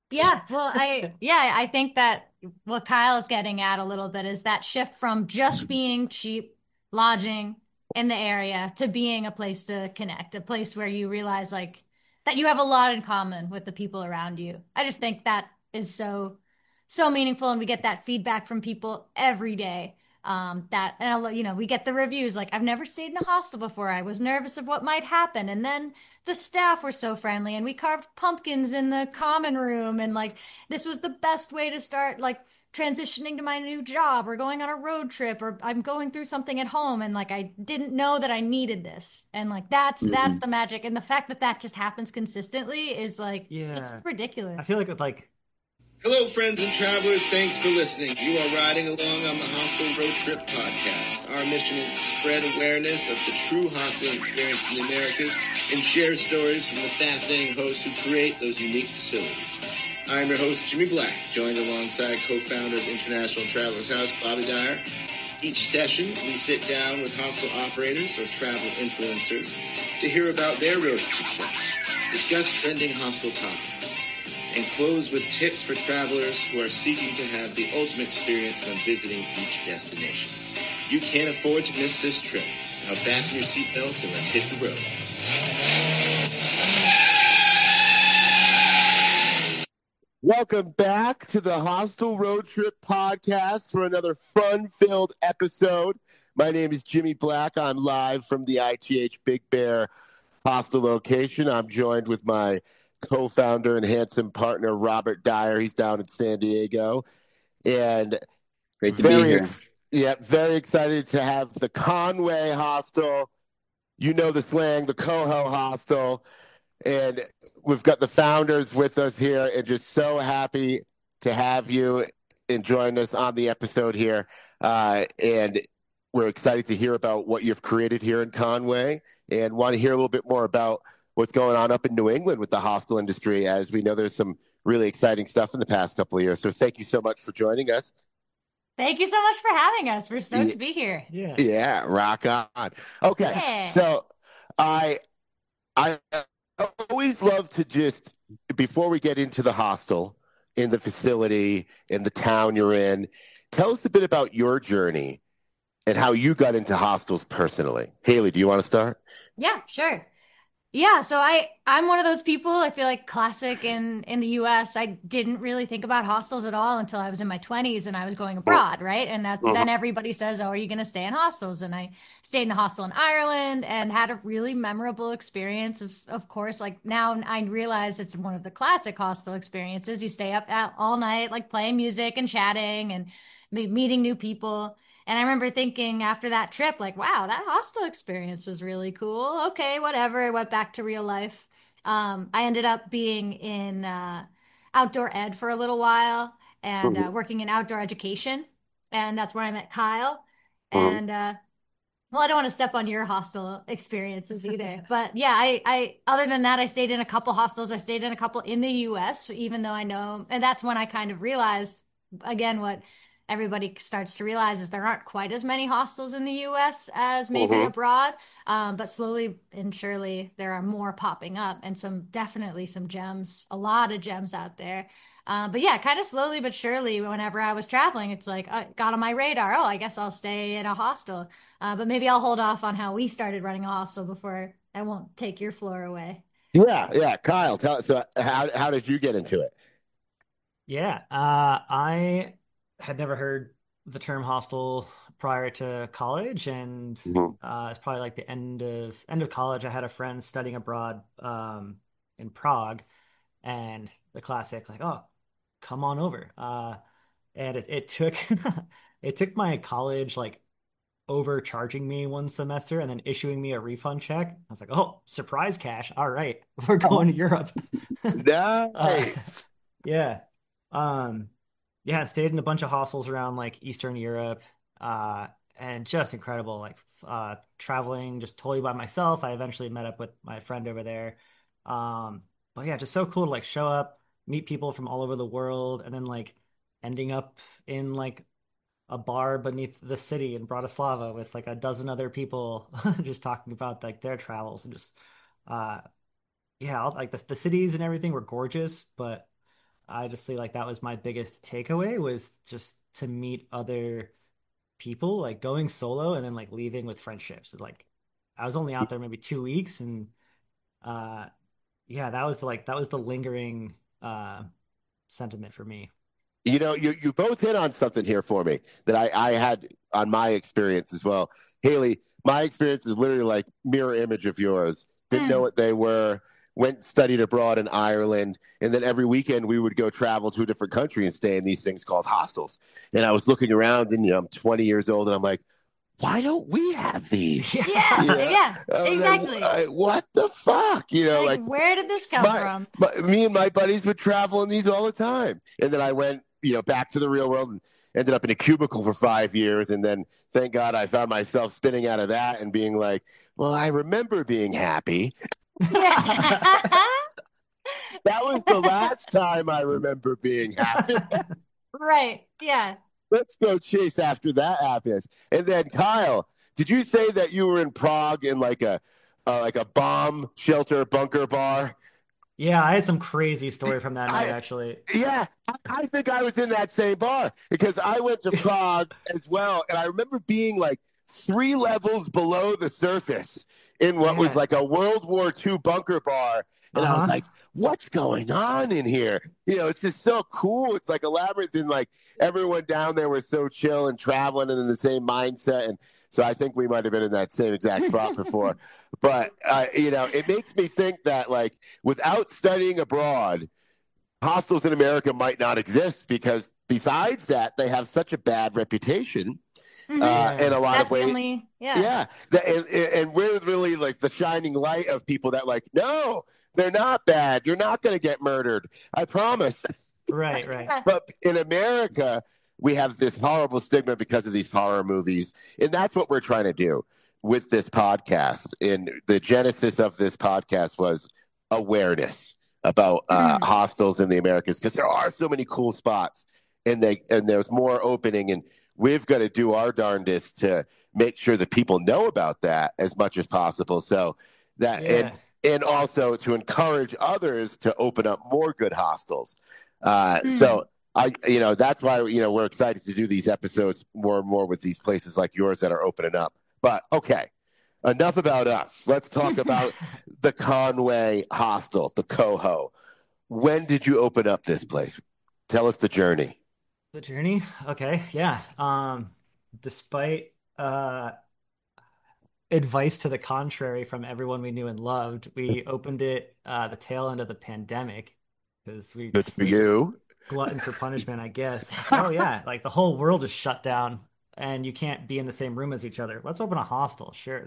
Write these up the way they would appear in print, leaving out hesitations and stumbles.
Yeah, well, I think that what Kyle is getting at a little bit is that shift from just being cheap lodging in the area to being a place to connect, a place where you realize like that you have a lot in common with the people around you. I just think that is so meaningful, and we get that feedback from people every day. That and we get the reviews like I've never stayed in a hostel before. I was nervous of what might happen, and then the staff were so friendly, and we carved pumpkins in the common room, and like this was the best way to start like transitioning to my new job or going on a road trip, or I'm going through something at home, and like I didn't know that I needed this, and like that's Mhm. the magic, and the fact that that just happens consistently is like it's Yeah. I ridiculous. feel like with like Hello, friends and travelers. Thanks for listening. You are riding along on the Hostel Road Trip podcast. Our mission is to spread awareness of the true hosteling experience in the Americas and share stories from the fascinating hosts who create those unique facilities. I'm your host, Jimmy Black, joined alongside co-founder of International Travelers House, Bobby Dyer. Each session, we sit down with hostel operators or travel influencers to hear about their road to success, discuss trending hostel topics, and close with tips for travelers who are seeking to have the ultimate experience when visiting each destination. You can't afford to miss this trip. Now fasten your seatbelts and let's hit the road. Welcome back to the Hostel Road Trip podcast for another fun-filled episode. My name is Jimmy Black. I'm live from the ITH Big Bear Hostel location. I'm joined with my co-founder and handsome partner, Robert Dyer. He's down in San Diego. And Great to be very, here. ex- yeah, very excited to have the Conway Hostel. You know the slang, the Coho Hostel. And we've got the founders with us here, and just so happy to have you and join us on the episode here. And we're excited to hear about what you've created here in Conway, and want to hear a little bit more about what's going on up in New England with the hostel industry, as we know there's some really exciting stuff in the past couple of years. So thank you so much for joining us. Thank you so much for having us. We're stoked Y- to be here. yeah. Yeah, rock on. Okay, Yeah. so I I always love to just, before we get into the hostel, in the facility, in the town you're in, tell us a bit about your journey and how you got into hostels personally. Haley, do you want to start? Yeah, sure. Yeah, so I'm one of those people, I feel like classic in the US. I didn't really think about hostels at all until I was in my 20s and I was going abroad, right? And that Mhm. then everybody says, "Oh, are you going to stay in hostels?" And I stayed in a hostel in Ireland and had a really memorable experience. Of course, like now I realize it's one of the classic hostel experiences. You stay up all night like playing music and chatting and meeting new people. And I remember thinking after that trip, like, wow, that hostel experience was really cool. Okay, whatever. I went back to real life. I ended up being in outdoor ed for a little while and Mhm. working in outdoor education. And that's where I met Kyle. Mhm. And well, I don't want to step on your hostel experiences either. But yeah, other than that, I stayed in a couple hostels. I stayed in a couple in the US, even though I know, and that's when I kind of realized, again, what everybody starts to realize is there aren't quite as many hostels in the US as maybe Mhm. abroad. But slowly and surely there are more popping up, and definitely some gems, a lot of gems out there. But yeah, kind of slowly but surely, whenever I was traveling, it's like got on my radar. Oh, I guess I'll stay in a hostel. But maybe I'll hold off on how we started running a hostel before I won't take your floor away. Yeah, yeah. Kyle, tell us. So, how did you get into it? Yeah. I had never heard the term hostel prior to college, and Mhm. it's probably like the end of college. I had a friend studying abroad in Prague, and the classic like, oh, come on over. And it took it took my college like overcharging me one semester and then issuing me a refund check. I was like, oh, surprise cash. All right, we're going to Europe. Uh, Nice. yeah. Um, yeah, I stayed in a bunch of hostels around like Eastern Europe, uh, and just incredible. Like traveling just totally by myself. I eventually met up with my friend over there. But yeah, just so cool to like show up, meet people from all over the world, and then like ending up in like a bar beneath the city in Bratislava with like a dozen other people just talking about like their travels and just uh yeah, like the cities and everything were gorgeous, but I just say like that was my biggest takeaway was just to meet other people, like going solo and then like leaving with friendships. Like I was only out there maybe 2 weeks, and uh yeah, that was the lingering sentiment for me. You both hit on something here for me that I had on my experience as well. Haley, my experience is literally like mirror image of yours. Didn't know what they were, went studied abroad in Ireland, and then every weekend we would go travel to a different country and stay in these things called hostels. And I was looking around, and I'm 20 years old, and I'm like, why don't we have these? Yeah, yeah, exactly. Like, what the fuck? Like where did this come from? Me and my buddies would travel in these all the time. And then I went, back to the real world and ended up in a cubicle for 5 years. And then thank God I found myself spinning out of that and being like, well, I remember being happy. Yeah. That was the last time I remember being happy. Right. Yeah. Let's go chase after that happiness. And then Kyle, did you say that you were in Prague in like a bomb shelter bunker bar? Yeah, I had some crazy story from that night, actually. Yeah, I think I was in that same bar because I went to Prague as well. And I remember being like 3 levels below the surface in what was like a World War II bunker bar. And I was like, what's going on in here? It's just so cool. It's like a labyrinth, and like everyone down there was so chill and traveling and in the same mindset. And so I think we might have been in that same exact spot before. But, it makes me think that like without studying abroad, hostels in America might not exist because besides that, they have such a bad reputation. In a lot of ways. And we're really like the shining light of people that like, no, they're not bad. You're not going to get murdered. I promise. Right. But in America, we have this horrible stigma because of these horror movies. And that's what we're trying to do with this podcast. And the genesis of this podcast was awareness about hostels in the Americas, because there are so many cool spots and there's more opening, and we've got to do our darndest to make sure that people know about that as much as possible. So that and also to encourage others to open up more good hostels. So that's why we're excited to do these episodes more and more with these places like yours that are opening up. But okay, enough about us. Let's talk about the Conway Hostel, the Coho. When did you open up this place? Tell us the journey. The journey? Okay, yeah. Despite advice to the contrary from everyone we knew and loved, we opened it the tail end of the pandemic because good for you. Glutton for punishment, I guess. Oh yeah, like the whole world is shut down and you can't be in the same room as each other. Let's open a hostel. Sure.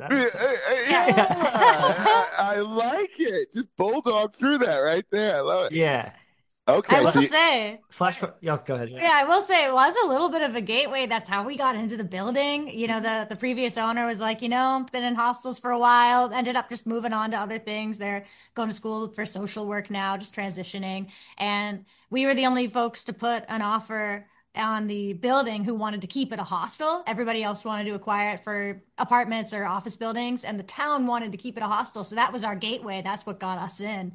I like it. Just bulldog through that right there. I love it. Yeah. Okay. I will say, go ahead. Yeah, I will say it was a little bit of a gateway. That's how we got into the building. The previous owner was like, been in hostels for a while, ended up just moving on to other things. They're going to school for social work now, just transitioning. And we were the only folks to put an offer on the building who wanted to keep it a hostel. Everybody else wanted to acquire it for apartments or office buildings, and the town wanted to keep it a hostel. So that was our gateway. That's what got us in,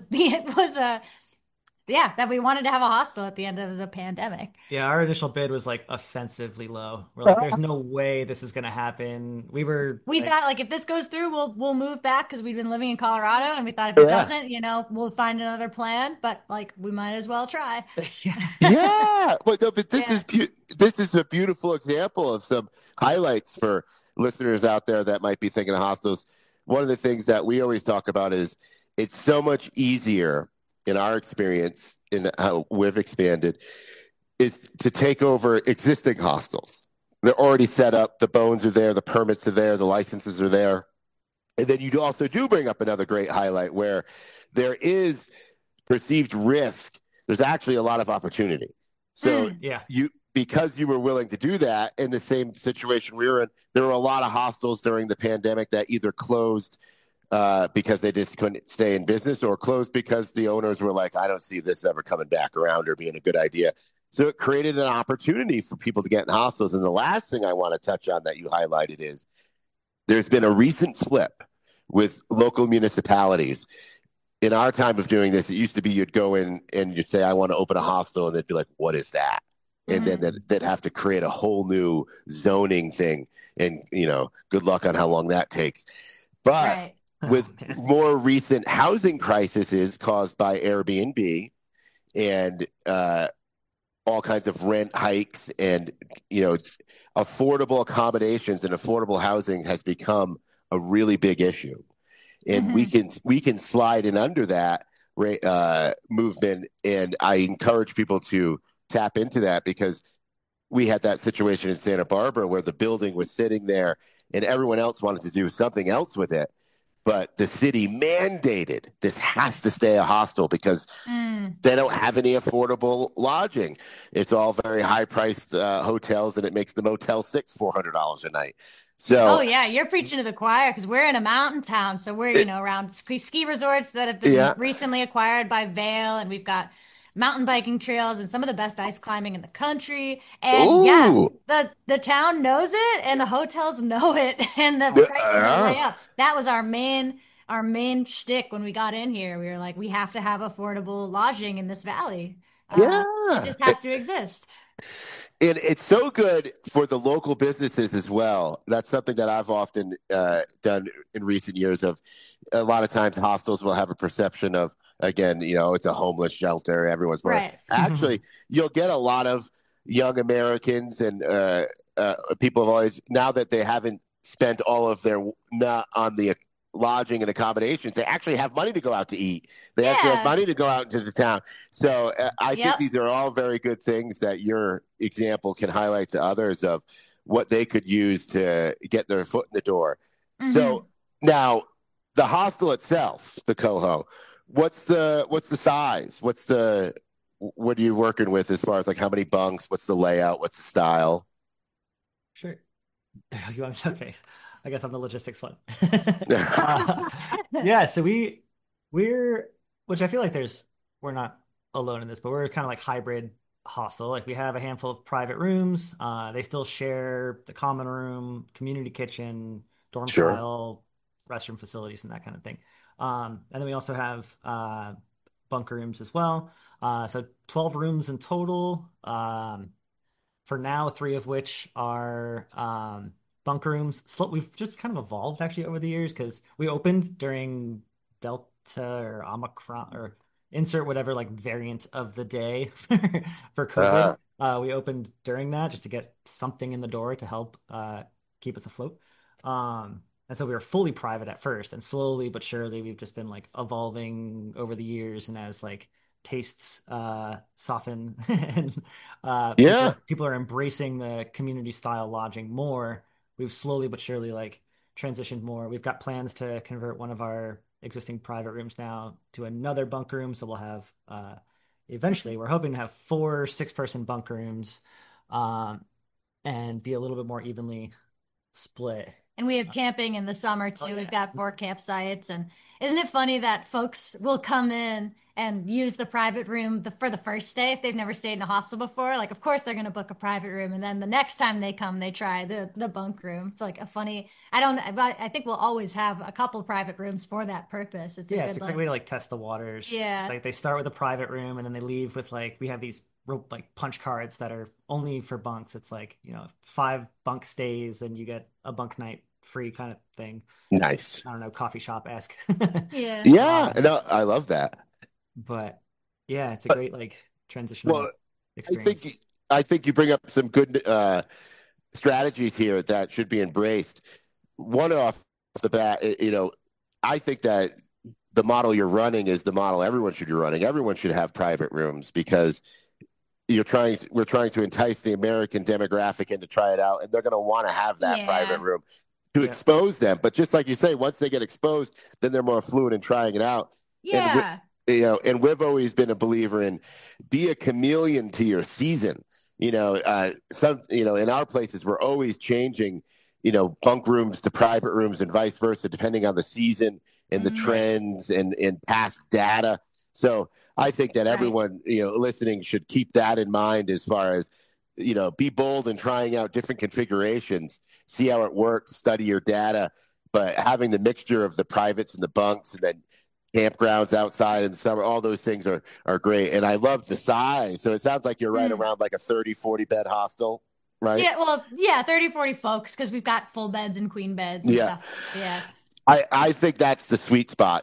that we wanted to have a hostel at the end of the pandemic. Yeah, our initial bid was like offensively low. We're like, there's no way this is going to happen. We thought like if this goes through, we'll move back because we'd been living in Colorado, and we thought if it doesn't, we'll find another plan. But like we might as well try. Yeah, but this is a beautiful example of some highlights for listeners out there that might be thinking of hostels. One of the things that we always talk about is it's so much easier in our experience, in how we've expanded, is to take over existing hostels. They're already set up. The bones are there. The permits are there. The licenses are there. And then you also do bring up another great highlight where there is perceived risk. There's actually a lot of opportunity. So because you were willing to do that in the same situation we were in, there were a lot of hostels during the pandemic that either closed because they just couldn't stay in business, or closed because the owners were like, I don't see this ever coming back around or being a good idea. So it created an opportunity for people to get in hostels. And the last thing I want to touch on that you highlighted is there's been a recent flip with local municipalities in our time of doing this, it used to be you'd go in and you'd say, I want to open a hostel. And they'd be like, what is that? And then they'd have to create a whole new zoning thing. And, good luck on how long that takes. But with more recent housing crises caused by Airbnb and all kinds of rent hikes and, affordable accommodations and affordable housing has become a really big issue. And we can slide in under that movement. And I encourage people to tap into that, because we had that situation in Santa Barbara where the building was sitting there and everyone else wanted to do something else with it. But the city mandated this has to stay a hostel because they don't have any affordable lodging. It's all very high-priced hotels, and it makes the Motel 6 $400 a night. So, oh yeah, you're preaching to the choir, because we're in a mountain town, so we're around ski resorts that have been recently acquired by Vail, and we've got mountain biking trails and some of the best ice climbing in the country. And the town knows it, and the hotels know it, and the prices are way up. That was our main shtick when we got in here. We were like, we have to have affordable lodging in this valley. It just has to exist. And it's so good for the local businesses as well. That's something that I've often done in recent years. Of a lot of times hostels will have a perception of, again, it's a homeless shelter. Everyone's right. Actually, you'll get a lot of young Americans and people of all age, now that they haven't spent all of their on the lodging and accommodations, they actually have money to go out to eat. They actually have money to go out into the town. So I think these are all very good things that your example can highlight to others of what they could use to get their foot in the door. So now the hostel itself, the Coho, what's the size? what are you working with as far as like how many bunks? What's the layout? What's the style? Sure. Okay. I guess I'm the logistics one. So we're, which I feel like we're not alone in this, but we're kind of like hybrid hostel. Like we have a handful of private rooms. They still share the common room, community kitchen, dorm style, restroom facilities, and that kind of thing. And then we also have bunk rooms as well. So 12 rooms in total. For now, 3 of which are bunk rooms. We've just kind of evolved actually over the years, because we opened during Delta or Omicron or insert whatever like variant of the day for COVID. We opened during that just to get something in the door to help keep us afloat. And so we were fully private at first, and slowly but surely we've just been like evolving over the years, and as like tastes soften and people are embracing the community style lodging more, we've slowly but surely like transitioned more. We've got plans to convert one of our existing private rooms now to another bunk room, so we'll have eventually we're hoping to have 4 6-person bunk rooms and be a little bit more evenly split. And we have camping in the summer too. We've got 4 campsites. And isn't it funny that folks will come in and use the private room for the first day if they've never stayed in a hostel before? Like, of course they're going to book a private room, and then the next time they come, they try the bunk room. It's like a funny. I think we'll always have a couple private rooms for that purpose. It's a great way to like test the waters. Yeah, like they start with a private room, and then they leave with like we have these like punch cards that are only for bunks. It's like 5 bunk stays, and you get a bunk night free kind of thing. Nice. I don't know, coffee shop-esque. Yeah. No, I love that. But yeah, it's a great like transitional experience. I think you bring up some good strategies here that should be embraced. One off the bat, I think that the model you're running is the model everyone should be running. Everyone should have private rooms, because we're trying to entice the American demographic in to try it out, and they're going to want to have that private room to expose them. But just like you say, once they get exposed, then they're more fluid in trying it out. Yeah. And we've always been a believer in be a chameleon to your season. In our places, we're always changing, bunk rooms to private rooms and vice versa, depending on the season and the trends and past data. So I think that everyone, listening should keep that in mind as far as, be bold in trying out different configurations, see how it works, study your data, but having the mixture of the privates and the bunks, and then campgrounds outside in the summer. All those things are great. And I love the size. So it sounds like you're right Mm. around like a 30, 40 bed hostel, right? Yeah, well, yeah, 30, 40 folks because we've got full beds and queen beds and Yeah. stuff. Yeah. I think that's the sweet spot.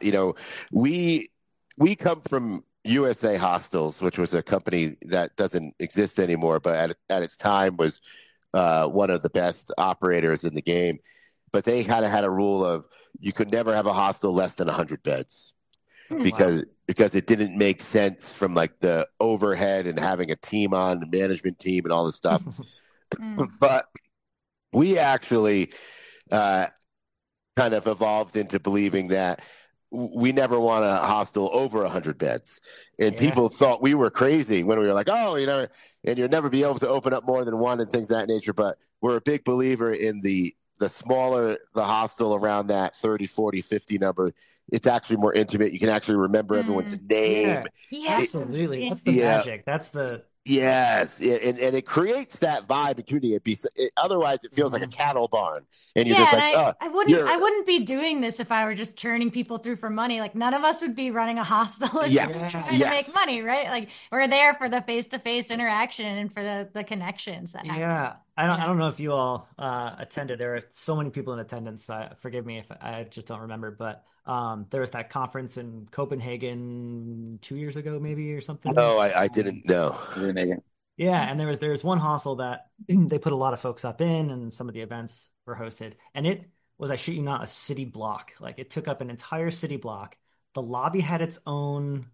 We we come from USA Hostels, which was a company that doesn't exist anymore, but at its time was one of the best operators in the game. But they kind of had a rule of you could never have a hostel less than 100 beds Oh, Mm. wow. because it didn't make sense from like the overhead and having a team on the management team and all this stuff. Mm. But we actually uh, kind of evolved into believing that we never want a hostel over 100 beds. And Yeah. people thought we were crazy when we were like, oh, and you'll never be able to open up more than one and things of that nature. But we're a big believer in the smaller the hostel around that 30, 40, 50 number. It's actually more intimate. You can actually remember everyone's Mm. name. Yeah, Yeah. It, absolutely. That's the yeah, magic. That's the yes, and it creates that vibe and community. Otherwise, it feels like a Mhm. cattle barn, and you're Yeah, just and like, I, oh, I wouldn't you're I wouldn't be doing this if I were just churning people through for money. Like none of us would be running a hostel if we were yes, Yeah. trying to make yes. money, right? Like we're there for the face-to-face interaction and for the connections that happen. Yeah. I Yeah. don't know if you all attended. There were so many people in attendance. Forgive me if I just don't remember, but there was that conference in Copenhagen 2 years ago, maybe or something. No, I Um, didn't know. Really, Megan? Yeah, and there was one hostel that they put a lot of folks up in, and some of the events were hosted. And it was, I shit you not, a city block. Like it took up an entire city block. The lobby had its own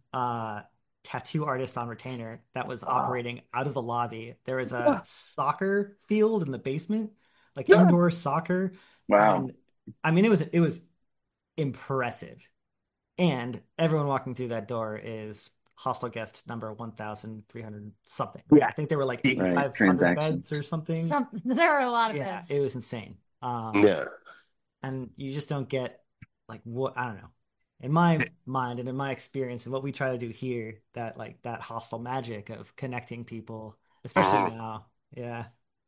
tattoo artist on retainer that was Wow. operating out of the lobby. There was a soccer field in the basement, like Yeah. indoor soccer. Wow. And I mean, it was impressive. And everyone walking through that door is hostel guest number 1,300 something. Like Yeah. I think there were like Right. 8,500 beds Transactions. or something. Some there are a lot of Yeah, beds. it was insane. Yeah. And you just don't get like what I don't know. In my mind and in my experience and what we try to do here, that like that hostel magic of connecting people, especially Mhm. now. Yeah.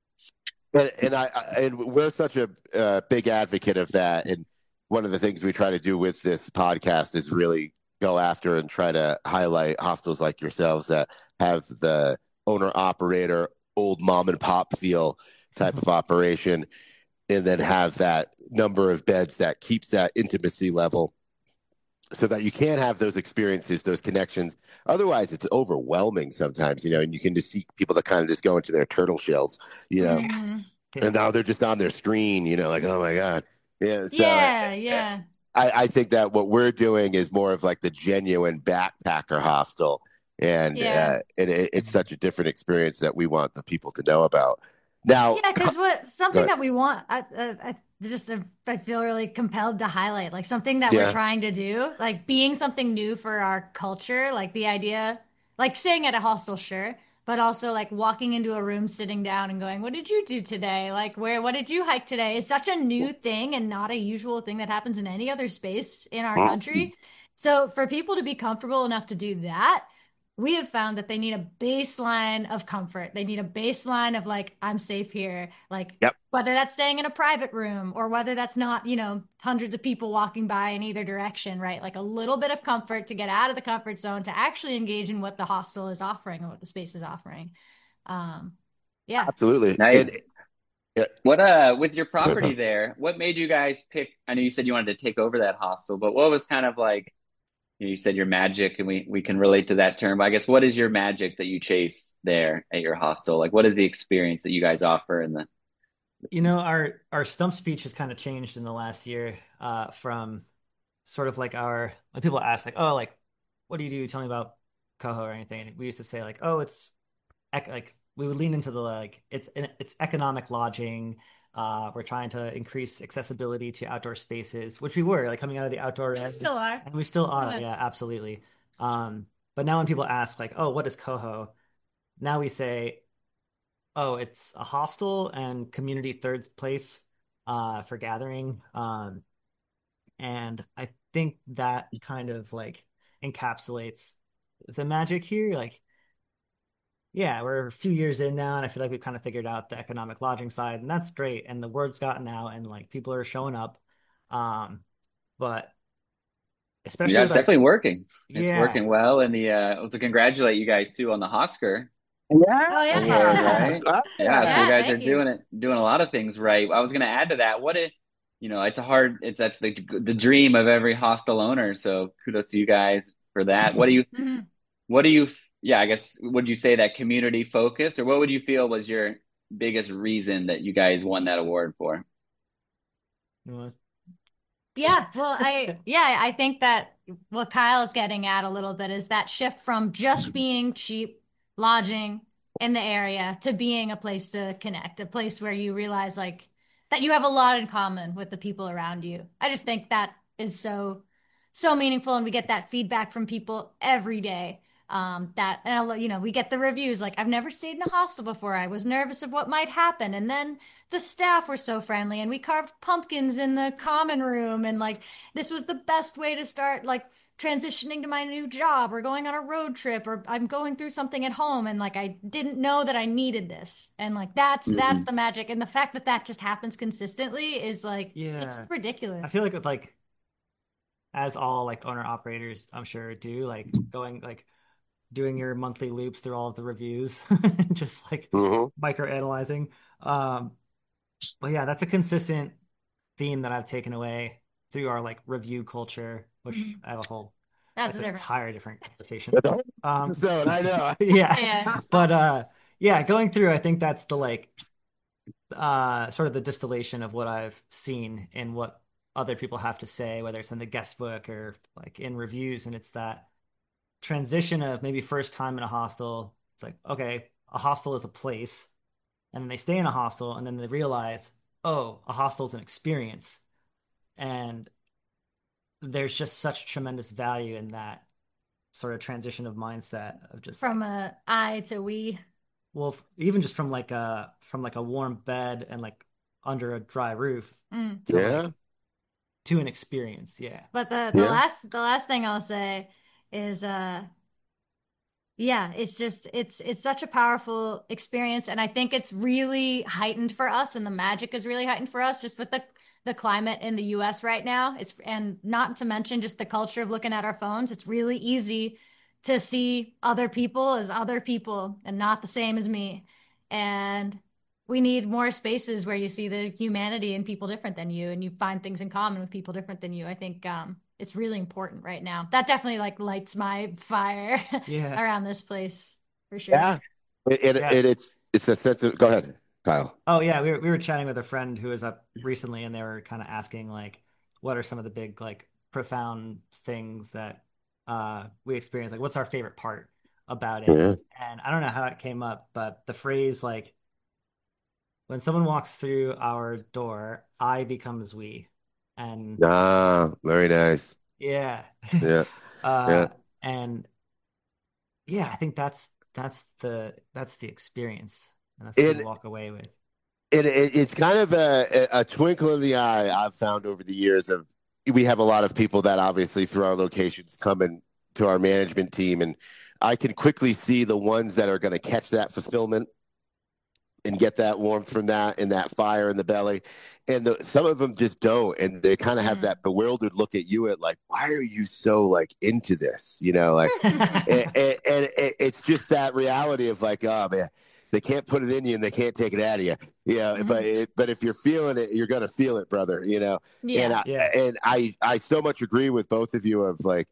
And we're such a big advocate of that. And one of the things we try to do with this podcast is really go after and try to highlight hostels like yourselves that have the owner operator, old mom and pop feel type of operation, and then have that number of beds that keeps that intimacy level so that you can have those experiences, those connections. Otherwise, it's overwhelming sometimes, and you can just see people that kind of just go into their turtle shells, Mm. and Yeah. now they're just on their screen, like, oh my God. Yeah. So Yeah, yeah. I think that what we're doing is more of like the genuine backpacker hostel. And Yeah. it's such a different experience that we want the people to know about. Now, Yeah, because what something but that we want, I feel really compelled to highlight, like something that we're yeah, trying to do, like being something new for our culture, like the idea, like staying at a hostel, sure, but also like walking into a room, sitting down and going, "What did you do today? Like what did you hike today?" is such a new thing and not a usual thing that happens in any other space in our country. So for people to be comfortable enough to do that, we have found that they need a baseline of comfort. They need a baseline of like, I'm safe here. Like, yep, whether that's staying in a private room or whether that's not, hundreds of people walking by in either direction, right? Like a little bit of comfort to get out of the comfort zone to actually engage in what the hostel is offering and what the space is offering. Um, yeah. absolutely. And Nice. yeah, What with your property there, what made you guys pick? I know you said you wanted to take over that hostel, but what was kind of like, you said your magic, and we can relate to that term. But I guess what is your magic that you chase there at your hostel? Like what is the experience that you guys offer in the Our stump speech has kind of changed in the last year, from sort of like our when people ask like, oh, like, what do you do? Tell me about Coho or anything. And we used to say like, oh, it's like we would lean into the like it's economic lodging. We're trying to increase accessibility to outdoor spaces, which we were like coming out of the outdoor We end, still are. and we still are. Yeah. Yeah, absolutely. But now when people ask like, oh, what is Coho? Now we say, oh, it's a hostel and community third place for gathering. And I think that kind of like encapsulates the magic here. Like, yeah, we're a few years in now, and I feel like we've kind of figured out the economic lodging side, and that's great. And the word's gotten out, and like people are showing up. Um, but especially Yeah, with it's like, definitely working. It's yeah, working well. And to congratulate you guys too on the Oscar Oh award, yeah. right? Yeah, so you Yeah, guys are thank you. doing a lot of things right. I was going to add to that. It's a hard. That's the dream of every hostel owner. So kudos to you guys for that. Mhm. What do you? Yeah, I guess would you say that community focus, or what would you feel was your biggest reason that you guys won that award for? I think that what Kyle's getting at a little bit is that shift from just being cheap lodging in the area to being a place to connect, a place where you realize like that you have a lot in common with the people around you. I just think that is so meaningful, and we get that feedback from people every day. We get the reviews like, I've never stayed in a hostel before. I was nervous of what might happen. And then the staff were so friendly, and we carved pumpkins in the common room. And like, this was the best way to start like transitioning to my new job or going on a road trip, or I'm going through something at home. And like, I didn't know that I needed this. And like, that's Mhm. the magic. And the fact that that just happens consistently is like, it's yeah. I ridiculous. feel like with like as all like owner operators, I'm sure do like going like doing your monthly loops through all of the reviews, just like Hmm. micro analyzing. Um, but yeah, that's a consistent theme that I've taken away through our like review culture, which Mhm. I have a whole That's that's an different. entire different conversation. That's a whole Um, episode, I know. yeah, Yeah. but yeah, going through, I think that's the like sort of the distillation of what I've seen and what other people have to say, whether it's in the guest book or like in reviews, and it's that transition of maybe first time in a hostel. It's like, okay, a hostel is a place, and then they stay in a hostel, and then they realize, oh, a hostel is an experience, and there's just such tremendous value in that sort of transition of mindset of just like, From a I to we. well, even just from like a warm bed and like under a dry roof Mm. to Yeah, like to an experience. Yeah. But yeah. the last thing I'll say is yeah, it's just it's such a powerful experience, and I think it's really heightened for us, and the magic is really heightened for us just with the climate in the US right now. It's and not to mention just the culture of looking at our phones. It's really easy to see other people as other people and not the same as me. And we need more spaces where you see the humanity in people different than you, and you find things in common with people different than you. I think it's really important right now. That definitely like lights my fire Yeah. around this place for sure. Yeah. Yeah. It's a sense of, go ahead, Kyle. Oh yeah, we were chatting with a friend who was up recently, and they were kind of asking like, what are some of the big like profound things that we experience? Like, what's our favorite part about it? Yeah. And I don't know how it came up, but the phrase like, when someone walks through our door, I becomes we, and Ah, very nice. yeah, Yeah. uh, Yeah. and yeah, I think that's the experience, and that's what we And walk away with. it's kind of a twinkle in the eye I've found over the years of we have a lot of people that obviously through our locations come in to our management team, and I can quickly see the ones that are going to catch that fulfillment and get that warmth from that and that fire in the belly. And some of them just don't, and they kind of have Mm. that bewildered look at you at like, why are you so like into this? You know, like, and it's just that reality of like, oh man, they can't put it in you and they can't take it out of you. You know, Mhm. but if you're feeling it, you're gonna feel it, brother. You know, and Yeah. I Yeah. and I so much agree with both of you of like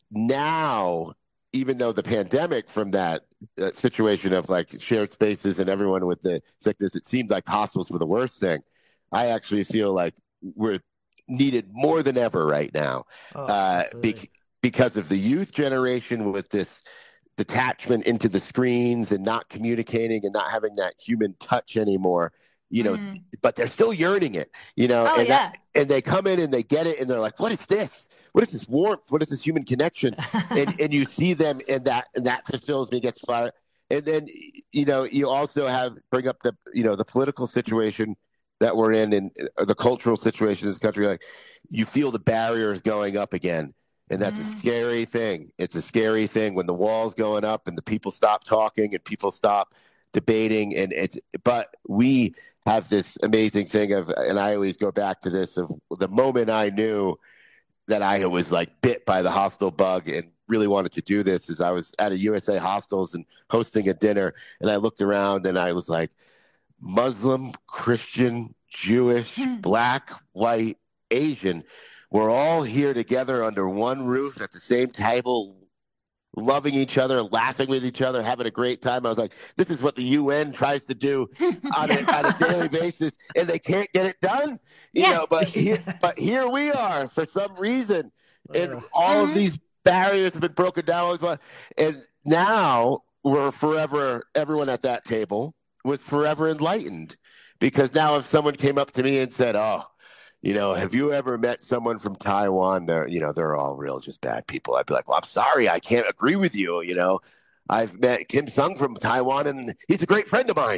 now, even though the pandemic from that situation of like shared spaces and everyone with the sickness, it seemed like hospitals were the worst thing. I actually feel like we're needed more than ever right now, Oh, uh, absolutely. bec- because of the youth generation with this detachment into the screens and not communicating and not having that human touch anymore. You know, Mm. but they're still yearning it. You know, Oh yeah. and they come in and they get it and they're like, "What is this? What is this warmth? What is this human connection?" And you see them and that fulfills me, gets fire. And then you also have bring up the political situation that we're in and the cultural situation in this country. Like you feel the barriers going up again, and that's a Mm. scary thing. It's a scary thing when the wall's going up and the people stop talking and people stop debating. But we have this amazing thing of, and I always go back to this of the moment I knew that I was like bit by the hostel bug and really wanted to do this is I was at a USA Hostels and hosting a dinner, and I looked around and I was like, Muslim, Christian, Jewish, black, white, Asian, we're all here together under one roof at the same table, loving each other, laughing with each other, having a great time. I was like, this is what the UN tries to do on a daily basis, and they can't get it done. You know, but here we are for some reason, and all of these barriers have been broken down. And now we're forever, everyone at that table was forever enlightened, because now if someone came up to me and said, oh, have you ever met someone from Taiwan? They're all real, just bad people. I'd be like, well, I'm sorry, I can't agree with you. I've met Kim Sung from Taiwan, and he's a great friend of mine.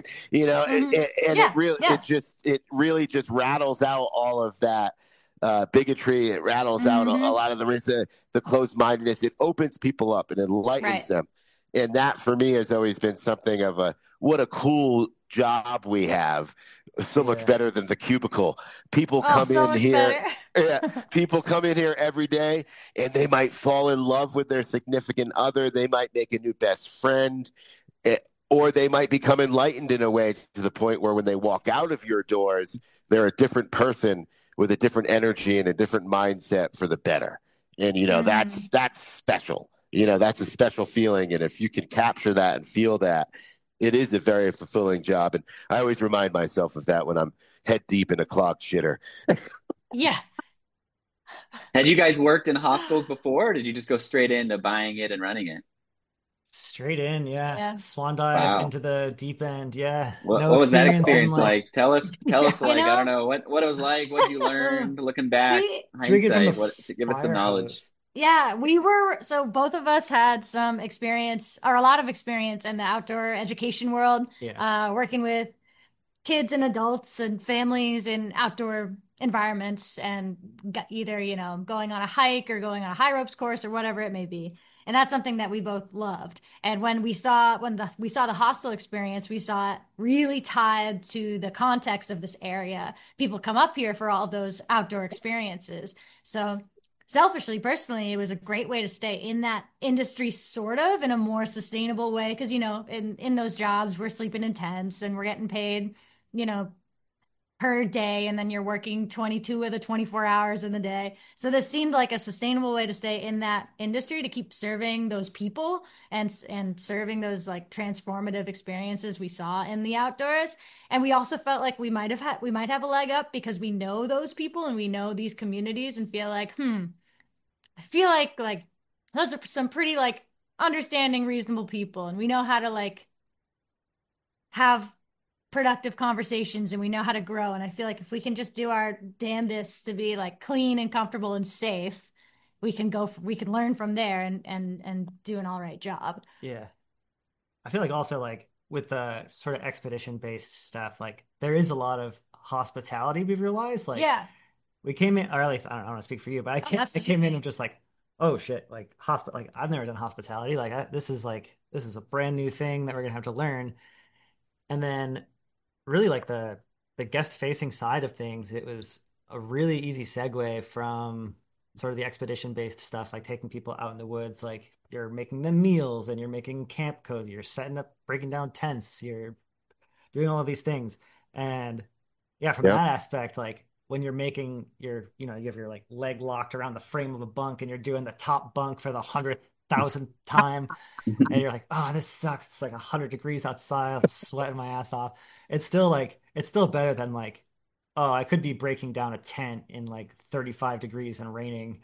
It really just rattles out all of that bigotry. It rattles out a lot of the closed-mindedness. It opens people up and enlightens them. And that for me has always been something of what a cool job we have. So much better than the cubicle. People come in here. People come in here every day, and they might fall in love with their significant other. They might make a new best friend, or they might become enlightened in a way to the point where when they walk out of your doors, they're a different person with a different energy and a different mindset for the better. And that's special. That's a special feeling, and if you can capture that and feel that, it is a very fulfilling job. And I always remind myself of that when I'm head deep in a clogged shitter. Yeah. Had you guys worked in hostels before, or did you just go straight into buying it and running it? Straight in, yeah. Swan dive into the deep end, yeah. What was that experience like? Tell us, like, I don't know, what it was like, what you learned looking back, hindsight, give us some knowledge. Yeah, so both of us had some experience, or a lot of experience in the outdoor education world, working with kids and adults and families in outdoor environments, and either, going on a hike or going on a high ropes course or whatever it may be. And that's something that we both loved. And when we saw the hostel experience, we saw it really tied to the context of this area. People come up here for all those outdoor experiences. So selfishly, personally, it was a great way to stay in that industry, sort of in a more sustainable way. Because, in those jobs, we're sleeping in tents and we're getting paid, per day. And then you're working 22 of the 24 hours in the day. So this seemed like a sustainable way to stay in that industry, to keep serving those people and serving those like transformative experiences we saw in the outdoors. And we also felt like we might have a leg up because we know those people and we know these communities, and feel like, I feel like those are some pretty like understanding, reasonable people, and we know how to like have productive conversations, and we know how to grow. And I feel like if we can just do our damnedest to be like clean and comfortable and safe, we can learn from there and do an all right job. Yeah. I feel like also like with the sort of expedition based stuff, like there is a lot of hospitality we've realized. Like we came in, or at least I don't want to speak for you, but I came in and just like, oh shit, like like I've never done hospitality. Like this is a brand new thing that we're gonna have to learn. And then really like the guest facing side of things, it was a really easy segue from sort of the expedition based stuff, like taking people out in the woods, like you're making them meals and you're making camp cozy, you're setting up, breaking down tents, you're doing all of these things. And from that aspect, like when you're making you have your like leg locked around the frame of a bunk and you're doing the top bunk for the 100,000th time, and you're like, oh, this sucks. It's like 100 degrees outside. I'm sweating my ass off. It's still better than like, oh, I could be breaking down a tent in like 35 degrees and raining.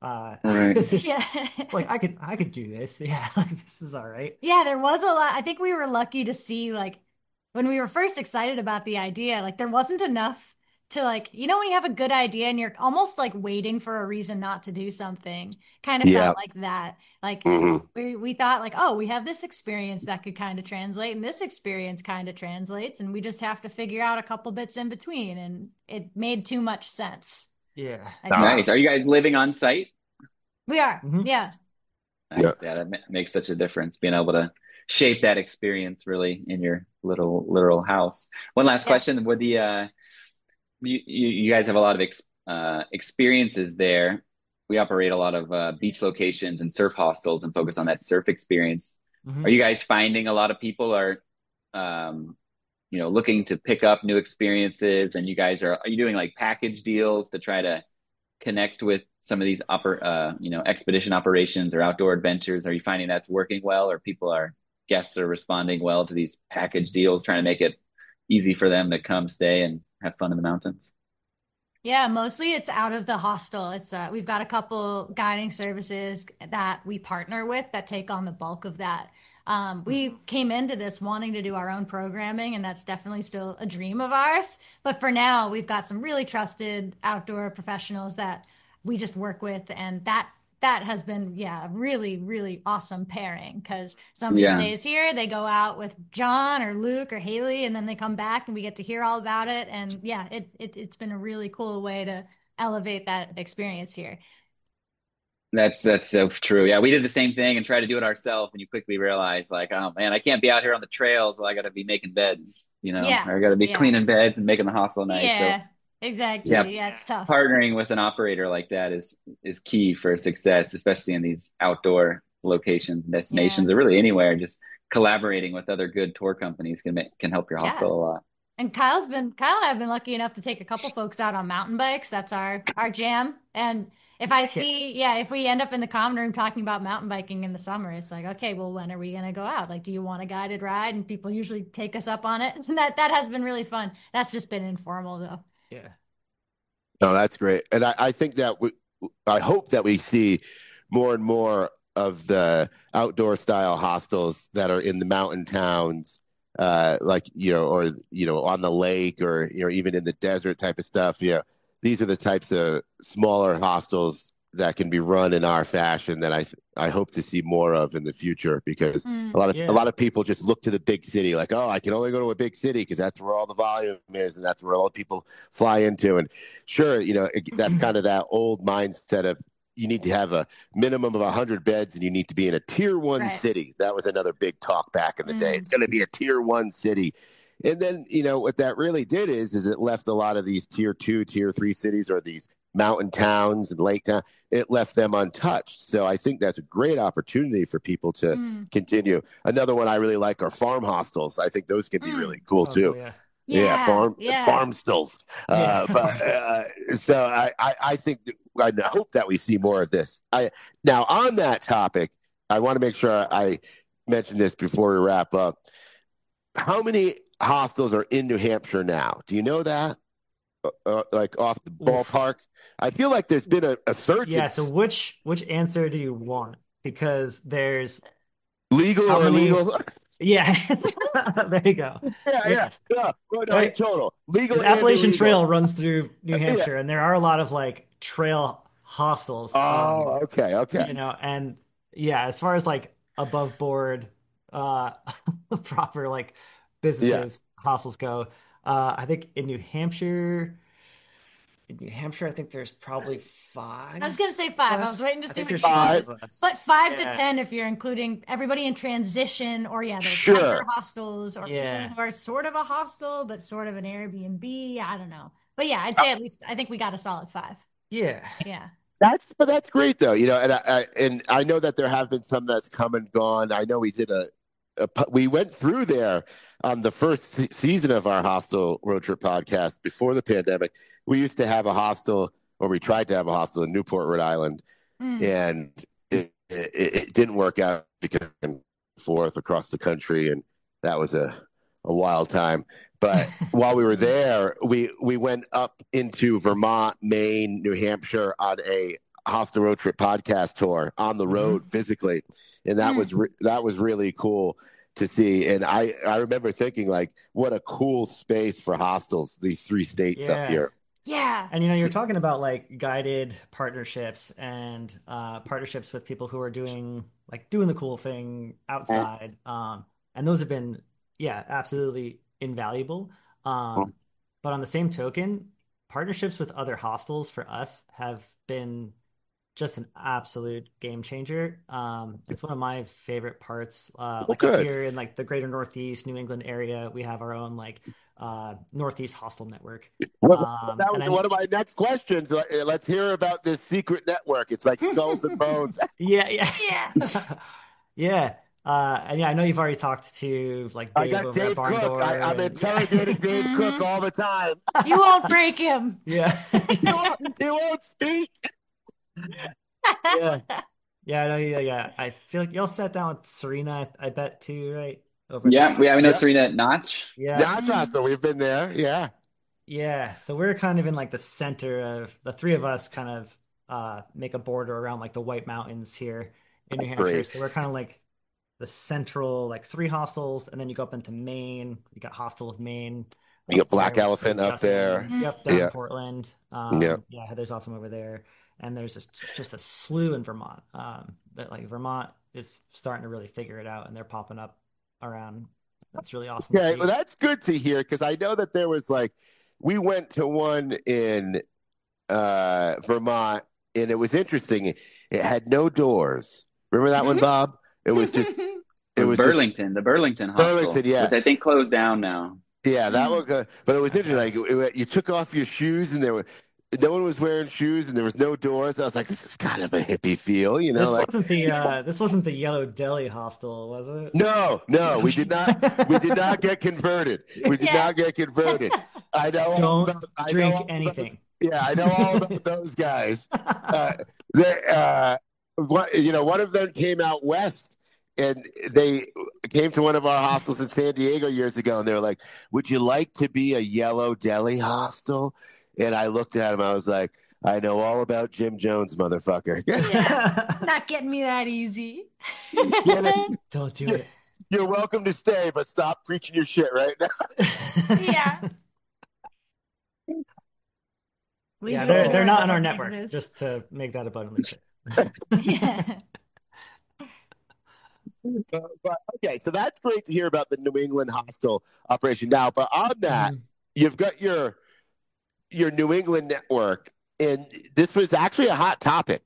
It's like I could do this. Yeah, like this is all right. Yeah, there was a lot. I think we were lucky to see, like, when we were first excited about the idea, like there wasn't enough to like, when you have a good idea and you're almost like waiting for a reason not to do something, kind of felt like that. Like we thought like, oh, we have this experience that could kind of translate, and this experience kind of translates, and we just have to figure out a couple bits in between, and it made too much sense. Yeah. Nice. Are you guys living on site? We are. Yeah. Nice. Yeah, that makes such a difference, being able to shape that experience really in your literal house. One last question. With the you guys have a lot of experiences there. we operate a lot of beach locations and surf hostels and focus on that surf experience. Are Hmm. you guys finding a lot of people are, um, looking to pick up new experiences, and you guys are you doing like package deals to try to connect with some of these expedition operations or outdoor adventures? Are you finding that's working well, or guests are responding well to these package deals, trying to make it easy for them to come stay and have fun in the mountains? Yeah, mostly it's out of the hostel. It's we've got a couple guiding services that we partner with that take on the bulk of that. We came into this wanting to do our own programming, and that's definitely still a dream of ours. But for now, we've got some really trusted outdoor professionals that we just work with, and that has been, yeah, a really, really awesome pairing because somebody Yeah, stays here, they go out with John or Luke or Haley, and then they come back and we get to hear all about it. And yeah, it's been a really cool way to elevate that experience here. that's so true. Yeah, we did the same thing and tried to do it ourselves, and you quickly realize like, oh man, I can't be out here on the trails. Well, I got to be making beds, Yeah, or I got to be yeah, cleaning beds and making the hostel nice. So yeah, yeah, exactly. Yeah, it's tough. partnering with an operator like that is key for success, especially in these outdoor locations, Yeah, destinations, or really anywhere. Just collaborating with other good tour companies can help your yeah. hostel a lot. And Kyle and I have been lucky enough to take a couple folks out on mountain bikes. That's our jam. And if I Yeah. see, yeah, if we end up in the common room talking about mountain biking in the summer, it's like, okay, well, when are we going to go out? Like, do you want a guided ride? And people usually take us up on it. And that has been really fun. That's just been informal though. Yeah. No, that's great. And I think that I hope that we see more and more of the outdoor style hostels that are in the mountain towns, like, or, on the lake or, even in the desert type of stuff. These are the types of smaller hostels that can be run in our fashion that I hope to see more of in the future because a Mm, lot of a Yeah. lot of people just look to the big city like, oh, I can only go to a big city because that's where all the volume is and that's where all the people fly into. And sure, that's kind of that old mindset of you need to have a minimum of 100 beds and you need to be in a tier one right. city. That was another big talk back in the day. It's Mm, going to be a tier one city. And then, what that really did is it left a lot of these tier two, tier three cities or these mountain towns and lake town. It left them untouched. So I think that's a great opportunity for people to mm, continue. Another one I really like are farm hostels. I think those can be mm. really cool Oh, hell too. yeah. Yeah, Yeah, yeah. farm stills. Yeah. But so I think I hope that we see more of this. Now on that topic, I want to make sure I mention this before we wrap up. How many hostels are in New Hampshire now? Do you know that? Like off the Oof. ballpark? I feel like there's been a Yeah. So surgence, which answer do you want? Because there's legal how or many? illegal. Yeah. There you go. Yeah, yeah, Yes. yeah. Well, no, in Right. total, legal Because and Appalachian illegal. Trail runs through New Yeah. Hampshire, and there are a lot of like trail hostels. Oh, okay, okay. And yeah, as far as like above board, uh, proper like Yeah. businesses, hostels go, I think in New Hampshire, I think there's probably I was five gonna say of five. I was us. waiting to I see think what there's you five Five. said. of us. But 5 to 10 Yeah, if you're including everybody in transition, or yeah, those camper Sure. hostels, or people yeah, who are sort of a hostel but sort of an Airbnb. I don't know. But yeah, I'd say at least I think we got a solid five. yeah. Yeah. That's great though, and I know that there have been some that's come and gone. I know we did we went through there on the first season of our hostel road trip podcast before the pandemic. We used to have a hostel, or we tried to have a hostel in Newport, Rhode Island, Mm. and it didn't work out because forth across the country, and that was a wild time. But while we were there, we went up into Vermont, Maine, New Hampshire on a hostel road trip podcast tour on the road Hmm. physically, and that Mm. was really cool to see. And I remember thinking like, what a cool space for hostels. These three states up Yeah. here. Yeah. And you're talking about like guided partnerships and partnerships with people who are doing the cool thing outside. And those have been, yeah, absolutely invaluable. Um, but on the same token, partnerships with other hostels for us have been just an absolute game changer. It's one of my favorite parts. Oh, Like up good. here in like the greater Northeast New England area, we have our own like Northeast hostel network. That was And one I of my next questions. Let's hear about this secret network. It's like Skulls and Bones. yeah, yeah. Yeah. Yeah. And yeah, I know you've already talked to like I Dave got over at Dave Barn Cook. Door I'm and yeah. interrogating Dave Cook Hmm. all the time. You won't break him. Yeah. He won't speak. Yeah. Yeah, I know, yeah. I feel like you all sat down with Serena, I bet too, right? Over at the Yeah, we know Yeah, Serena Notch. Yeah. that's Mhm. awesome. We've been there. Yeah, Yeah. So we're kind of in like the center of the three of us kind of make a border around like the White Mountains here in New that's Hampshire. great. So we're kind of like the central like three hostels, and then you go up into Maine. You got Hostel of Maine You got up there Black with Elephant up there. Justin. Mhm. Yep, down in Yeah, Portland. yeah. Yeah, Heather's awesome over there. And there's just a slew in Vermont. That like Vermont is starting to really figure it out, and they're popping up around. That's really awesome to Okay, well, see. that's good to hear because I know that there was like we went to one in Vermont, and it was interesting. It had no doors. Remember that one, Bob? It was just It it was was just Burlington, the Burlington Burlington. Hostel, Yeah, which I think closed down now. yeah, that Mhm. one. But it was interesting. Okay. Like you took off your shoes, and there were no one was wearing shoes, and there was no doors. I was like, this is kind of a hippie feel, you know? Like, This wasn't the Yellow Deli hostel, was it? no, no, we did not. We did not get converted. We did Yeah. not get converted. I know all Don't about. I know drink all about. anything. Yeah, I know all about those guys. Uh, one of them came out west, and they came to one of our hostels in San Diego years ago, and they were like, "Would you like to be a Yellow Deli hostel?" And I looked at him. I was like, "I know all about Jim Jones, motherfucker." Yeah. Not getting me that easy. Get it? Don't do it. You're welcome to stay, but stop preaching your shit right now. Yeah. Leave Yeah, it they're at they're the not on our door, network, it is. just to make that abundantly clear. Yeah. But okay, so that's great to hear about the New England hostel operation now. But on that, Mhm. you've got your New England network, and this was actually a hot topic.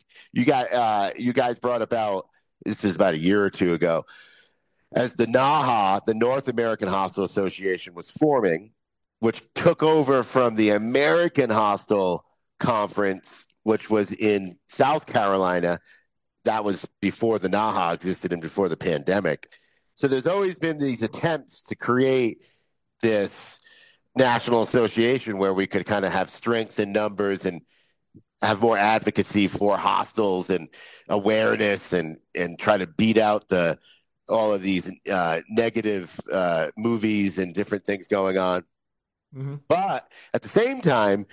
You guys brought about this was about a year or two ago as the NAHA, the North American Hostel Association, was forming, which took over from the American Hostel Conference, which was in South Carolina. That was before the NAHA existed and before the pandemic. So there's always been these attempts to create this national association where we could kind of have strength in numbers and have more advocacy for hostels and awareness and try to beat out the all of these negative movies and different things going on. Mhm. But at the same time,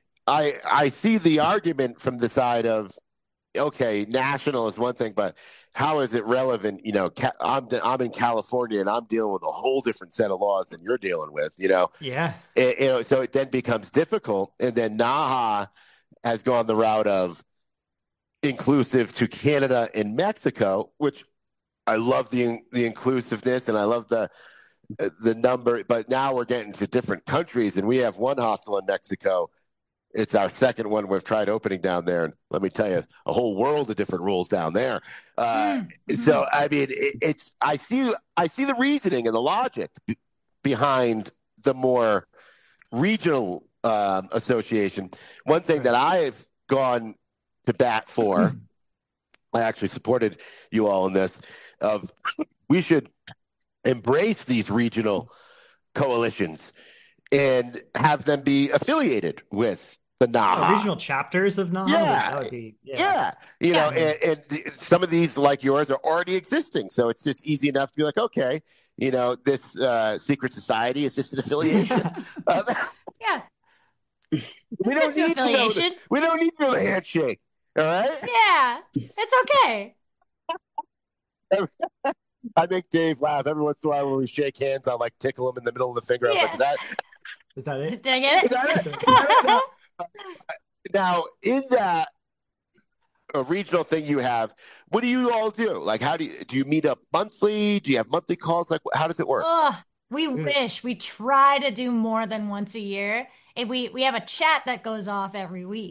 I see the argument from the side of okay, national is one thing, but how is it relevant? You know, I'm in California and I'm dealing with a whole different set of laws than you're dealing with. Yeah. So it then becomes difficult. And then NAHA has gone the route of inclusive to Canada and Mexico, which I love the inclusiveness and I love the number. But now we're getting to different countries, and we have one hostel in Mexico. It's our second one we've tried opening down there, and let me tell you, a whole world of different rules down there. Mm-hmm. So I mean, I see the reasoning and the logic behind the more regional association. One thing that I've gone to bat for, I actually supported you all in this, of we should embrace these regional coalitions and have them be affiliated with the NAHA. Regional chapters of NAHA. Yeah. That would be Yeah. You know, and some of these like yours are already existing. So it's just easy enough to be like, okay, you know, this secret society is just an affiliation. Yeah. We don't It's just need to know affiliation. we don't need to know the handshake. All right. Yeah. It's okay. I make Dave laugh every once in a while when we shake hands. I'll like tickle him in the middle of the finger. I was like, Is that it? Did I get is it? that it? Now, in that regional thing you have, what do you all do? Like, how do you meet up monthly? Do you have monthly calls? Like, how does it work? Oh, we wish we try to do more than once a year. We have a chat that goes off every week.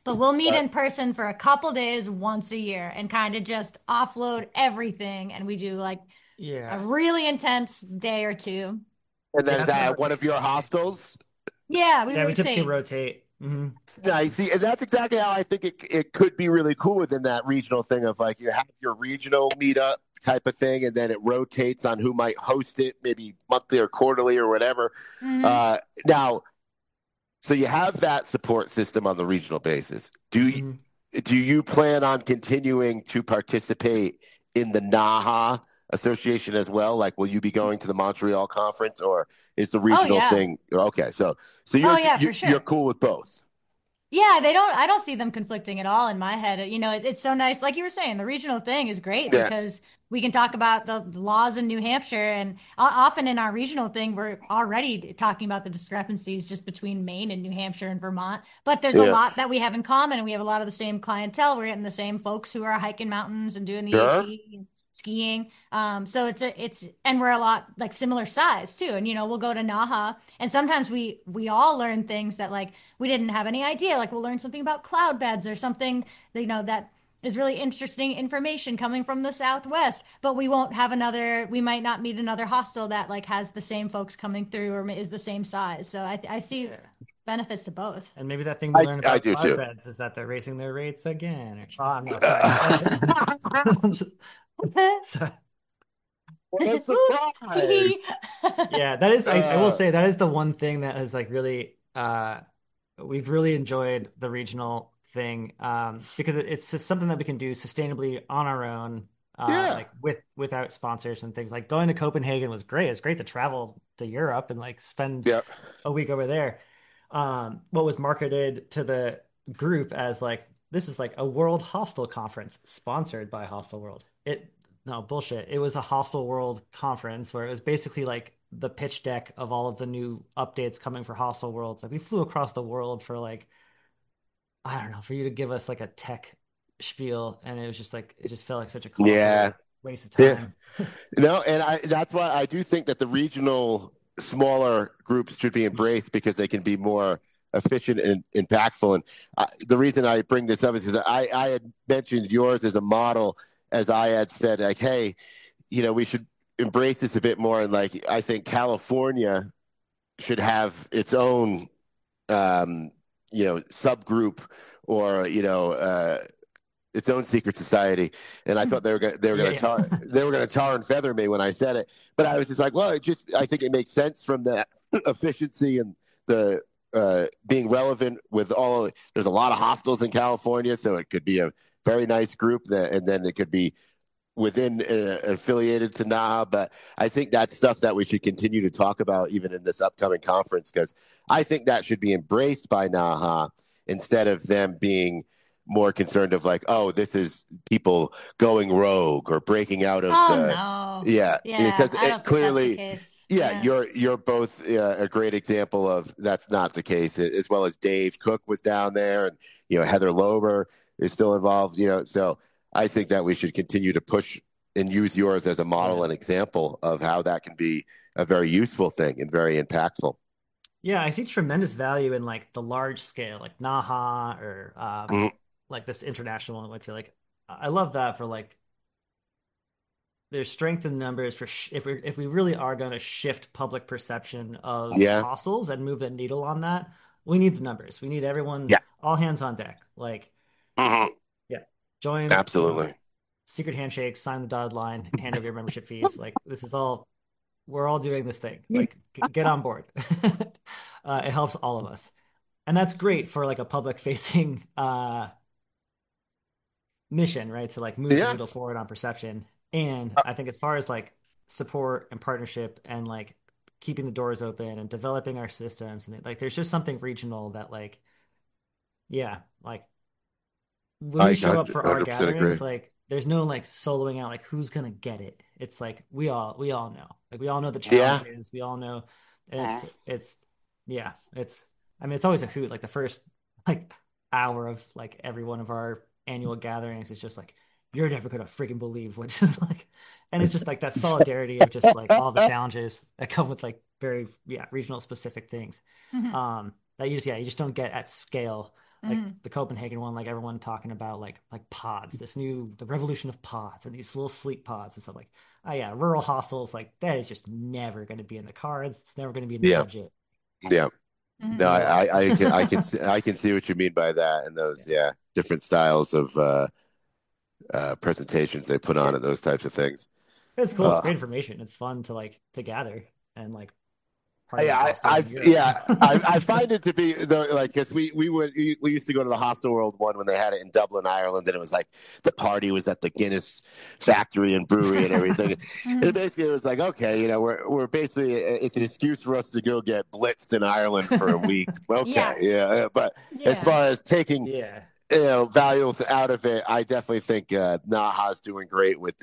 but we'll meet in person for a couple days once a year and kind of just offload everything. And we do like a Yeah. really intense day or two. And Yeah, then is that's what that our one of base your is like. hostels? Yeah, we Yeah, we typically rotate. rotate. It's nice. See, and that's exactly how I think it could be really cool within that regional thing of like you have your regional meetup type of thing, and then it rotates on who might host it, maybe monthly or quarterly or whatever. Hmm. Now, so you have that support system on the regional basis. Hmm. Do you plan on continuing to participate in the NAHA association as well? Like, will you be going to the Montreal conference, or is the Oh regional yeah. thing okay? So Oh yeah, for you're sure. cool with both. Yeah, I don't see them conflicting at all in my head. You know, it's so nice. Like you were saying, the regional thing is great Yeah, because we can talk about the laws in New Hampshire. And often in our regional thing, we're already talking about the discrepancies just between Maine and New Hampshire and Vermont. But there's a yeah, lot that we have in common, and we have a lot of the same clientele. We're getting the same folks who are hiking mountains and doing the sure. AT and skiing. So and we're a lot like similar size too. And you know, we'll go to Naha, and sometimes we all learn things that like we didn't have any idea. Like we'll learn something about cloud beds or something, you know, that is really interesting information coming from the Southwest, but we might not meet another hostel that like has the same folks coming through or is the same size. So I see Yeah. benefits to both. And maybe that thing we learned I about do cloud too. beds is that they're raising their rates again. Oh, no, sorry. What So, a Oops. Tee. surprise! yeah, that is, I will Uh, say that is the one thing that has like really, we've really enjoyed the regional thing, because it's just something that we can do sustainably on our own, yeah, like without sponsors and things. Like going to Copenhagen was great. It's great to travel to Europe and like spend yeah, a week over there. What was marketed to the group as like this is like a World Hostel Conference sponsored by Hostel World. It No bullshit. It was a Hostel World conference where it was basically like the pitch deck of all of the new updates coming for Hostel Worlds. Like we flew across the world for like I don't know, for you to give us like a tech spiel, and it was just like it just felt like such a yeah, colossal waste of yeah. time. No, and that's why I do think that the regional smaller groups should be embraced because they can be more efficient and impactful. And the reason I bring this up is because I had mentioned yours as a model, as I had said, like, hey, we should embrace this a bit more. And like, I think California should have its own, um, subgroup or, its own secret society. And I thought they were going to Yeah. tar and feather me when I said it. But I was just like, well, I think it makes sense from the efficiency and the being relevant with all. There's a lot of hostels in California, so it could be a very nice group and then it could be within affiliated to NAHA. But I think that's stuff that we should continue to talk about even in this upcoming conference, because I think that should be embraced by NAHA instead of them being more concerned of like, oh, this is people going rogue or breaking out of Oh the, no. yeah, Yeah, because I it don't think that's the clearly, case. yeah, Yeah. you're both a great example of that's not the case, as well as Dave Cook was down there, and Heather Lober is still involved, so I think that we should continue to push and use yours as a model Yeah. and example of how that can be a very useful thing and very impactful. Yeah, I see tremendous value in like the large scale, like Naha or Mhm. like this international one with you. Like, I love that for like there's strength in numbers for sh if we really are going to shift public perception of Yeah. hostels and move the needle on that, we need the numbers. We need everyone, Yeah. all hands on deck. Like, Mhm. yeah, join, Absolutely. secret handshake, sign the dotted line, hand over your membership fees. Like, this is all we're all doing this thing. Like, get on board. It helps all of us. And that's great for like a public facing mission, right? To like move the Yeah. needle forward on perception. And I think as far as like support and partnership and like keeping the doors open and developing our systems and like there's just something regional that like yeah, like when I we show up for our 100% agree. gatherings, like there's no like soloing out like who's gonna get it. It's like we all know. Like we all know the Yeah. challenges. We all know and it's yeah, it's I mean it's always a hoot. Like the first like hour of like every one of our annual gatherings is just like you're never gonna freaking believe which is like and it's just like that solidarity of just like all the challenges that come with like very regional specific things. Mhm. That you just don't get at scale like Mhm. the Copenhagen one, like everyone talking about like pods, the revolution of pods and these little sleep pods and stuff like, oh yeah, rural hostels, like that is just never going to be in the cards. It's never going to be in the Yeah, budget. yeah. No, Mhm. I can see what you mean by that, and Yeah. those different styles of presentations they put Yeah. on and those types of things. It's cool. It's Uh, great information. It's fun to gather and like party yeah, like hostels in Europe. I find it to be like because we used to go to the Hostel World one when they had it in Dublin, Ireland, and it was like the party was at the Guinness factory and brewery and everything. And Mhm. basically, it was like, okay, we're basically it's an excuse for us to go get blitzed in Ireland for a week. Okay, Yeah. yeah, but as Yeah. far as taking Yeah. value out of it, I definitely think Naha's doing great with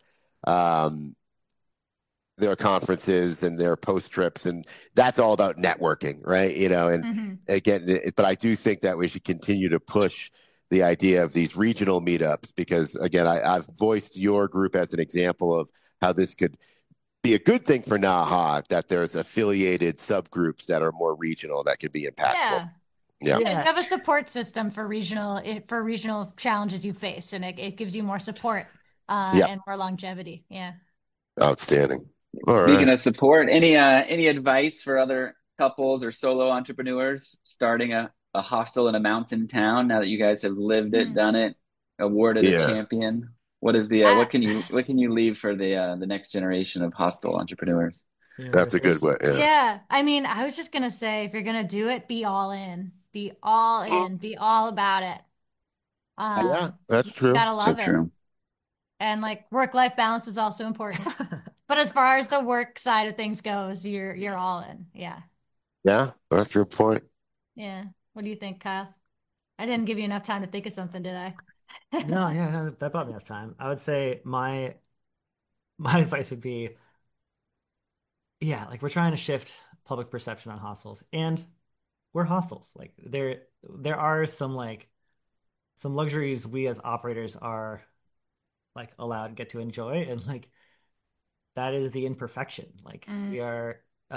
um, their conferences and their post trips, and that's all about networking, right? And Mhm. again, but I do think that we should continue to push the idea of these regional meetups because, again, I've voiced your group as an example of how this could be a good thing for Naha, that there's affiliated subgroups that are more regional that could be impactful. Yeah. Yeah. You Yeah. have a support system for regional challenges you face, and it gives you more support Yeah. and more longevity. Yeah. Outstanding. All Speaking right. of support, any advice for other couples or solo entrepreneurs starting a hostel in a mountain town now that you guys have lived it, Hmm. done it, awarded a Yeah. champion? What is the I, what can you leave for the next generation of hostel entrepreneurs? That's a good Universities. way. Yeah. yeah. I mean, I was just gonna say, if you're gonna do it, be all in. Be all in. Be all about it. Yeah, You that's true. gotta So love it. true. And like work-life balance is also important. But as far as the work side of things goes, you're all in. Yeah. Yeah, that's your point. Yeah. What do you think, Kyle? I didn't give you enough time to think of something, did I? No, yeah, no, that bought me enough time. I would say my advice would be, yeah, like we're trying to shift public perception on hostels, and we're hostels. Like there are some luxuries we as operators are like allowed to get to enjoy, and like that is the imperfection. Like Mm, we are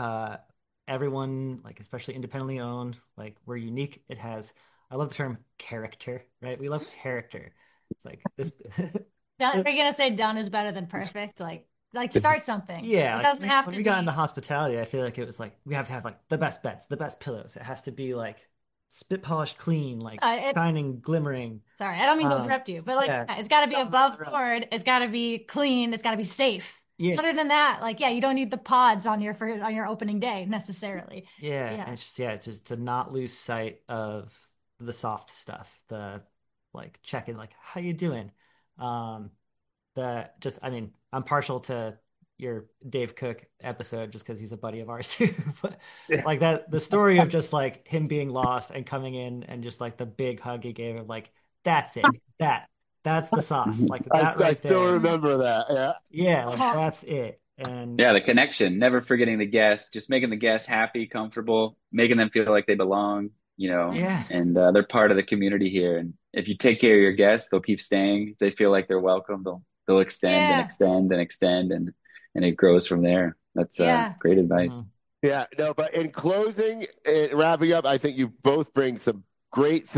everyone, like especially independently owned, like we're unique. It has, I love the term character, right? We love character. It's like this Done, if you're gonna say done is better than perfect, like start something. yeah, It like doesn't have when to we got into be. hospitality, I feel like it was like we have to have like the best beds, the best pillows. It has to be like spit polished clean, like It, shining, glimmering. sorry, I don't mean to Um, interrupt you, but like yeah, it's got to be something around above the road. board. It's got to be clean. It's got to be safe. Yeah, Other than that, like yeah, you don't need the pods on your opening day necessarily. yeah, Yeah. and it's just to not lose sight of the soft stuff, the like checking, like how you doing. Um, the just I mean, I'm partial to your Dave Cook episode just because he's a buddy of ours too. But Yeah. like that, the story of just like him being lost and coming in and just like the big hug he gave him, like that's it. That's the sauce. Like that I right still there. Mhm. remember that. Yeah. Yeah, like Oh, that's it. And Yeah, the connection, never forgetting the guests, just making the guests happy, comfortable, making them feel like they belong, yeah, and they're part of the community here. And if you take care of your guests, they'll keep staying. If they feel like they're welcome, they'll extend and yeah. extend and extend, and it grows from there. That's Yeah. great advice. mhm. Yeah. No, but in closing and wrapping up, I think you both bring some great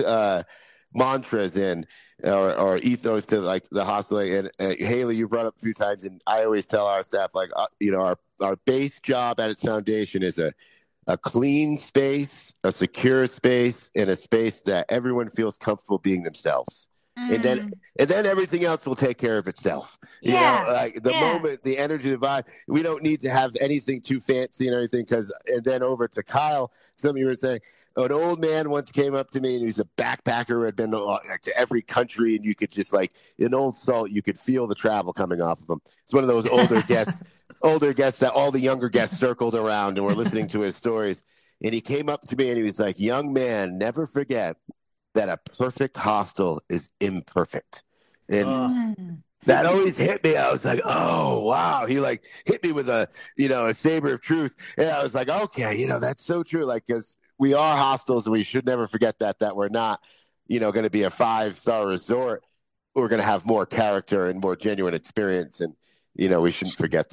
mantras in or ethos to like the hostel. And Haley, you brought up a few times, and I always tell our staff, like, our base job at its foundation is a clean space, a secure space, and a space that everyone feels comfortable being themselves. And then Mm, and then everything else will take care of itself. yeah. Like the Yeah. moment, the energy, the vibe. We don't need to have anything too fancy and everything. And then over to Kyle, something you were saying. An old man once came up to me, and he was a backpacker who had been to every country, and you could just like an old salt, you could feel the travel coming off of him. It's one of those older guests that all the younger guests circled around and were listening to his stories. And he came up to me and he was like, "Young man, never forget that a perfect hostel is imperfect." And Oh, Mm. that always hit me. I was like, "Oh, wow." He like hit me with a saber of truth. And I was like, "Okay, that's so true." Like, because we are hostels and we should never forget that we're not, going to be a 5-star resort. We're going to have more character and more genuine experience. And, we shouldn't forget that.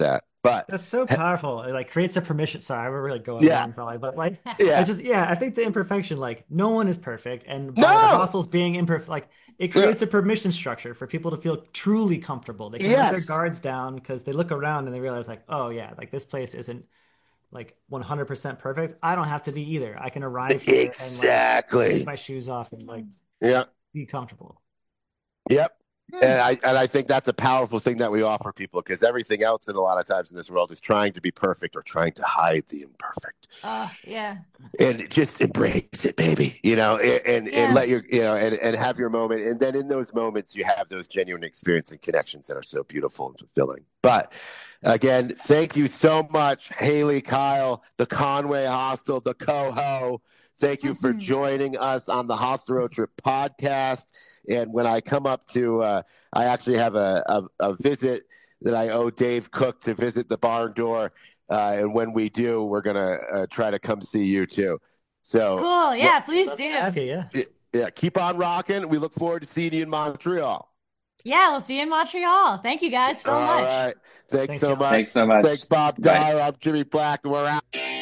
But That's so powerful. It like creates a permission. Sorry, we're really going yeah, on probably, but like yeah, I think the imperfection, like no one is perfect, and by the no, hostels being imperfect, like it yeah, creates a permission structure for people to feel truly comfortable. They can let their yes, guards down because they look around and they realize like, oh yeah, like this place isn't like 100% perfect. I don't have to be either. I can arrive here and like take exactly. my shoes off and like Yeah, be comfortable. yep. Hmm. And I think that's a powerful thing that we offer people because everything else in a lot of times in this world is trying to be perfect or trying to hide the imperfect. Yeah. And just embrace it, baby, and Yeah. let your, and have your moment. And then in those moments, you have those genuine experience and connections that are so beautiful and fulfilling. But again, thank you so much, Haley, Kyle, the Conway Hostel, the Coho. Thank you for Mhm. joining us on the Hostel Road Trip podcast. And when I come up to, I actually have a visit that I owe Dave Cook to visit the barn door. And when we do, we're going to try to come see you too. So, Cool. well, Yeah, please Love to do. have you, yeah. yeah, keep on rocking. We look forward to seeing you in Montreal. Yeah, we'll see you in Montreal. Thank you guys so All much. right. Thanks Thanks, so gentlemen. much. Thanks so much. Thanks, Bob Bye. Dyer. I'm Jimmy Black, and we're out.